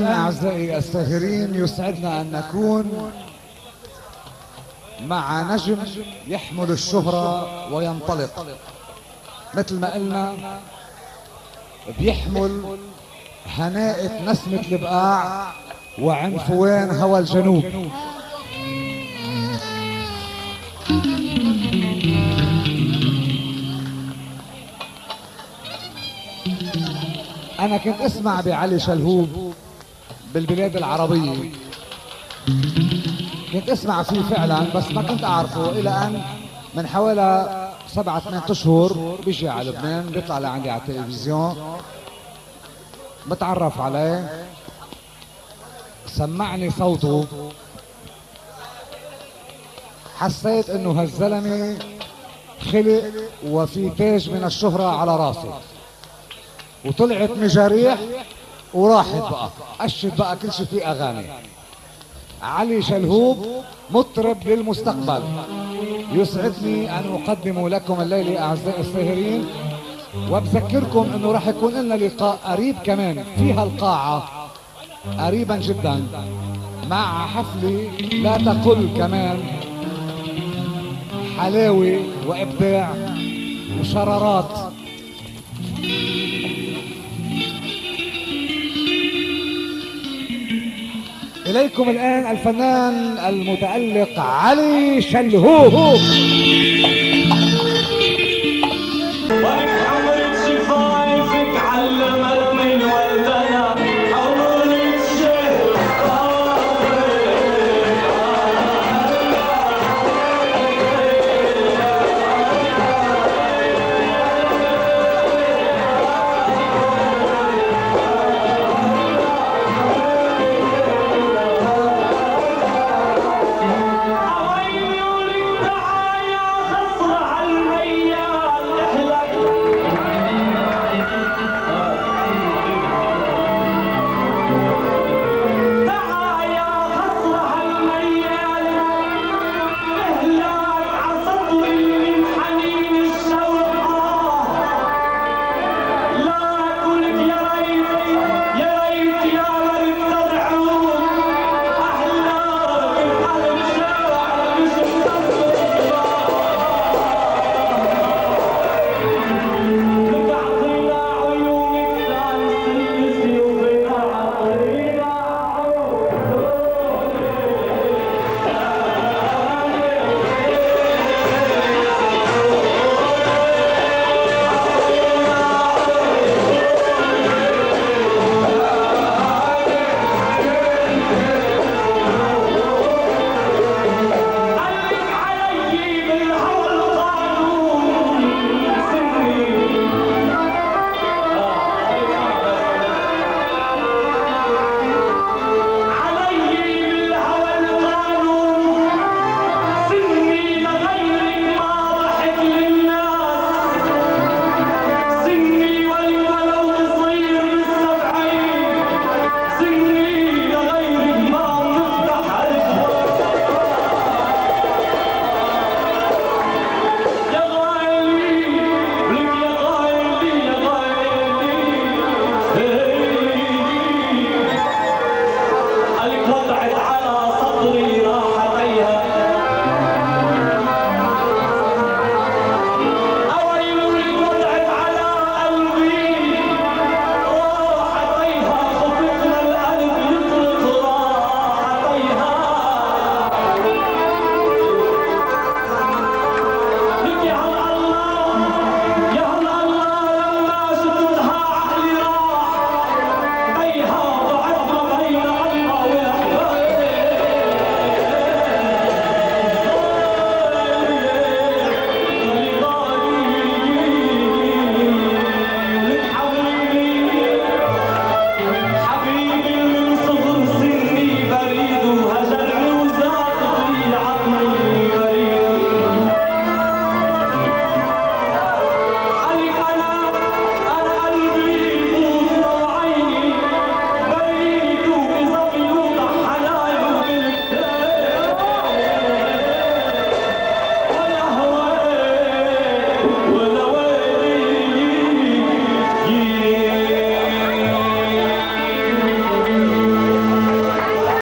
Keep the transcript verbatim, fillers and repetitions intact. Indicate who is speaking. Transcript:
Speaker 1: والآن أعزائي الساهرين يسعدنا أن نكون مع نجم يحمل الشهرة وينطلق مثل ما قلنا، بيحمل هناءة نسمة البقاع وعنفوان هوى الجنوب. أنا كنت أسمع بعلي شلهوب بالبلاد العربية، كنت أسمع فيه فعلا بس ما كنت أعرفه إلى أن من حوالي سبعة ثمان أشهر بيجي على لبنان، بيطلع لعندي على التلفزيون، بتعرف عليه، سمعني صوته، حسيت إنه هالزلمة خلق وفي تاج من الشهرة على راسي، وطلعت مجاريح وراحت بقى قشت بقى كل شيء فيه اغاني. علي شلهوب مطرب للمستقبل، يسعدني ان اقدم لكم الليله اعزائي الساهرين، وبذكركم انه راح يكون لنا لقاء قريب كمان في هالقاعه قريبا جدا مع حفله لا تقل كمان حلاوه وابداع وشرارات. إليكم الآن الفنان المتألق علي شلهوب.